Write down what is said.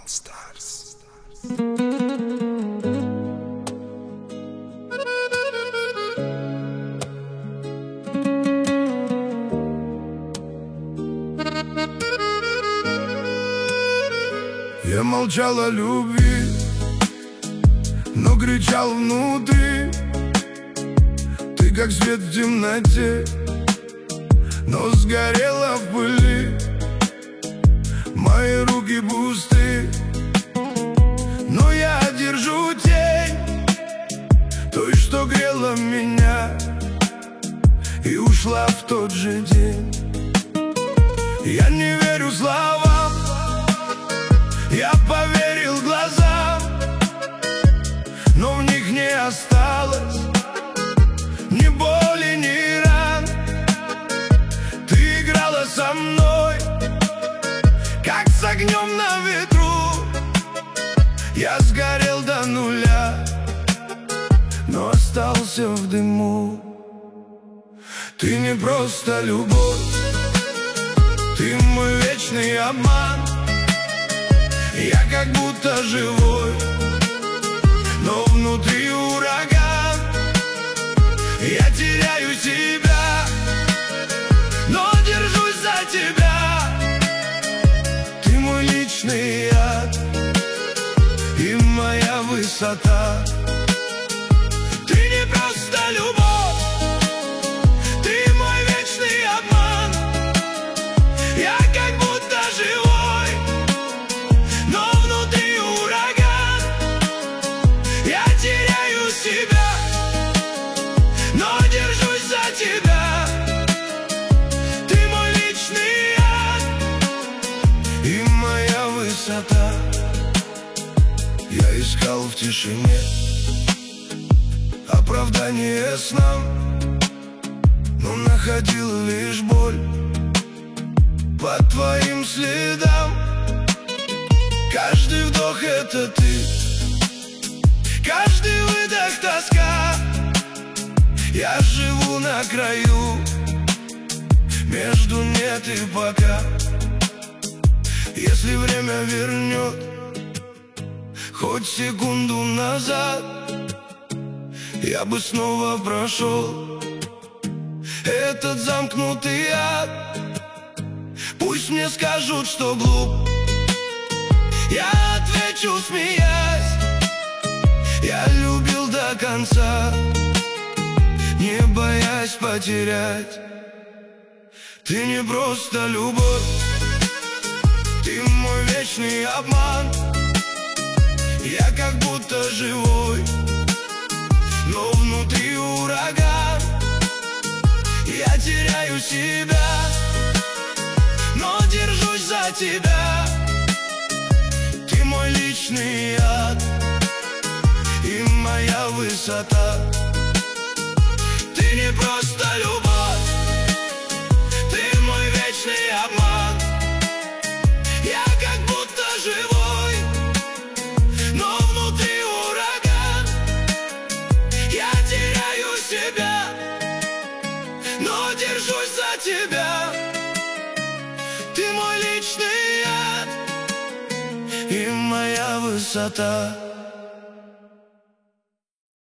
All Stars. Я молчал о любви, но кричал внутри. Ты как свет в темноте, но сгорела в пыли. Мои руки пусты, но я держу тень той, что грела меня и ушла в тот же день. Я не верю словам, я поверил глазам, но в них не осталось ни боли, ни ран. Ты играла со мной, как с огнем на ветру. Я сгорел до нуля, но остался в дыму. Ты не просто любовь, ты мой вечный обман. Я как будто живой, но внутри ураган. Я теряю себя, но держусь за тебя. Ты мой личный яд и моя высота. Ты не просто любовь, ты мой вечный обман. Я как будто живой, но внутри ураган. Я теряю себя, но держусь за тебя. Ты мой личный яд и моя высота. Я искал в тишине оправдание снам, но находил лишь боль по твоим следам. Каждый вдох — это ты, каждый выдох — тоска. Я живу на краю, между нет и пока. Если время вернет хоть секунду назад, я бы снова прошел этот замкнутый ад. Пусть мне скажут, что глуп, я отвечу, смеясь. Я любил до конца, не боясь потерять. Ты не просто любовь, ты мой вечный обман. Я как будто живой, но внутри ураган. Я теряю себя, но держусь за тебя. Ты мой личный яд и моя высота. Ты не просто любовь, ты мой вечный обман. Я как будто живой, но внутри ураган. Я теряю себя, но держусь за тебя. Ты мой личный яд и моя высота.